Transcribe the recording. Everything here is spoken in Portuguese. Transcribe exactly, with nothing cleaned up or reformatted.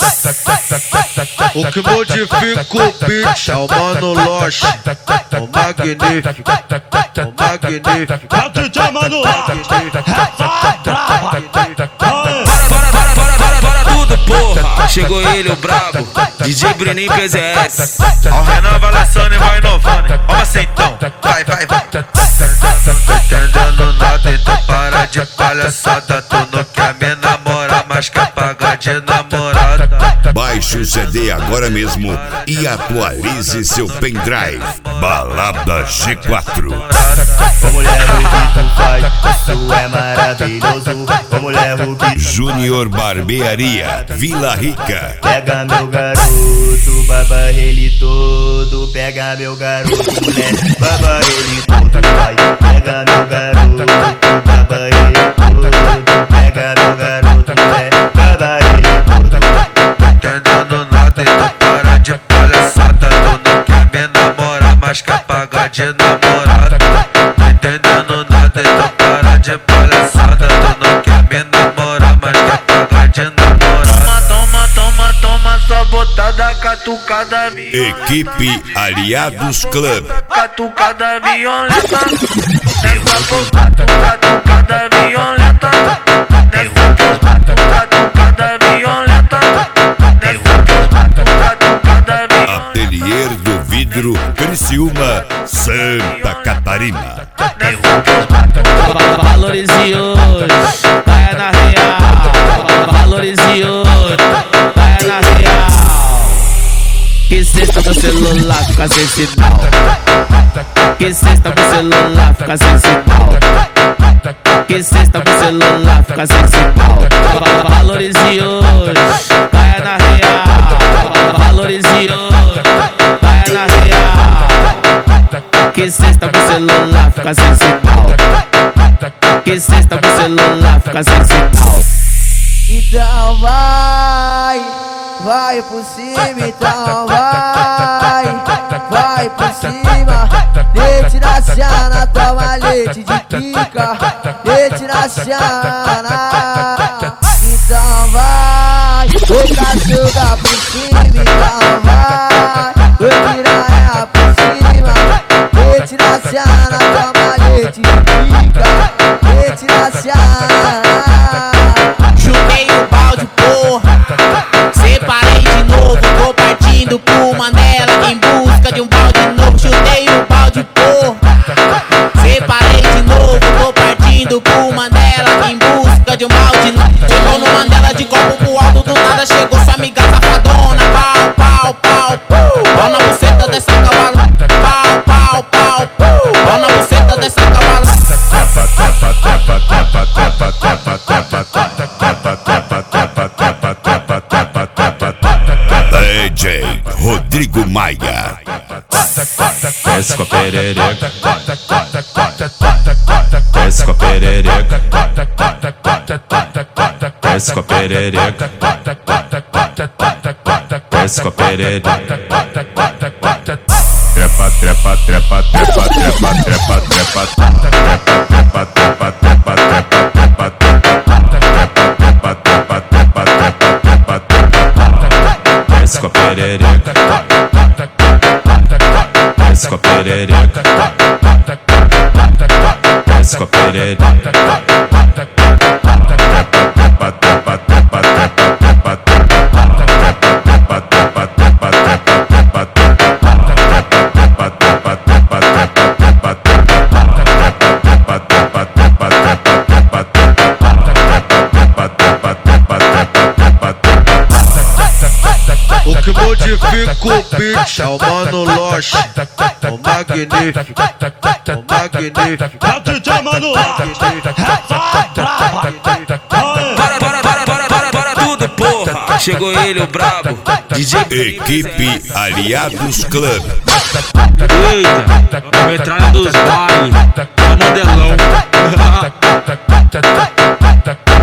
O que modifica o beat é o Mano Loche, o magnífico, o magnífico. É o D J Mano Loche. Chegou ele, o brabo, D J Bruninho P Z S. Ao renova laçando e vai inovando. Ó então, vai, vai, vai. Entendendo nada, então para de palhaçada. Tu não quer me namorar, mas quer pagar de namorada. Baixe o C D agora mesmo e atualize seu pendrive. Balada G quatro. Ô mulher, o que tu faz, isso é maravilhoso. Ô mulher, o que Júnior Barbearia, Vila Rica. Pega meu garoto, baba ele todo. Pega meu garoto, mulher, baba ele todo. Vai, pega meu garoto, baba ele todo. Pega meu garoto, mulher, baba ele todo. Entendendo nada, então para de palhaçada. Tu não quer me namorar, mas quer pagar de namorada. Entendendo nada, então para de palhaçada. Tu não quer me namorar, mas quer pagar de namorada. Toma, toma, toma, só botada, catucada violenta. Equipe Aliados Club. Catucada violenta. Nessa postada, catucada violenta. Nessa postada, catucada violenta. Nessa postada, catucada violenta. Atelier do Vidro, Criciúma, Santa Catarina. Valorize hoje, vai na real. Valorize hoje, vai na real. Que sexta meu celular fica sem sinal. Que sexta meu celular fica sem sinal. Que sexta meu celular fica sem sinal. Valorize hoje, vai na real. Valorize hoje, vai na real. Que sexta meu celular fica sem sinal. Que sexta meu celular fica sem sinal. Então vai, vai por cima, então vai, vai por cima. Leite na Xana, toma leite de pica. Leite na Xana. Então vai, o cachorro por cima, então vai, o piranha por cima. Leite na Xana, toma leite de pica. Leite na Xana. Chutei o balde, porra. Separei de novo, tô partindo pro Manela em busca de um balde novo. Chutei o balde, porra. Separei de novo, tô partindo pro Mandela em busca de um balde novo. Chegou no Mandela de copo pro alto, do nada chegou sua amiga safadona. Pau, pau, pau, pau. Pau na buceta dessa cavalo. Pau, pau, pau, pau. Pau na buceta dessa cavalo. D J Rodrigo Maia. Desce com a perereca, desce com a perereca, desce com a perereca, desce com a perereca. Trepa, trepa, trepa, trepa, trepa, trepa, trepa, trepa, trepa, trepa, trepa, trepa, trepa, trepa, trepa, trepa, trepa. Desce com a perereca, desce com a perereca, desce com a perereca. Trepa, trepa, trepa, trepa, trepa, trepa, trepa, trepa, trepa, trepa, O que modifica o beat é o Mano Loche, o magnífico, o magnífico. é o D J Mano Loche. Para, para, para, para, para, para tudo, porra. Chegou ele, o brabo, D J Equipe Aliados Club. Eita, a metralha dos bailes, é modelão.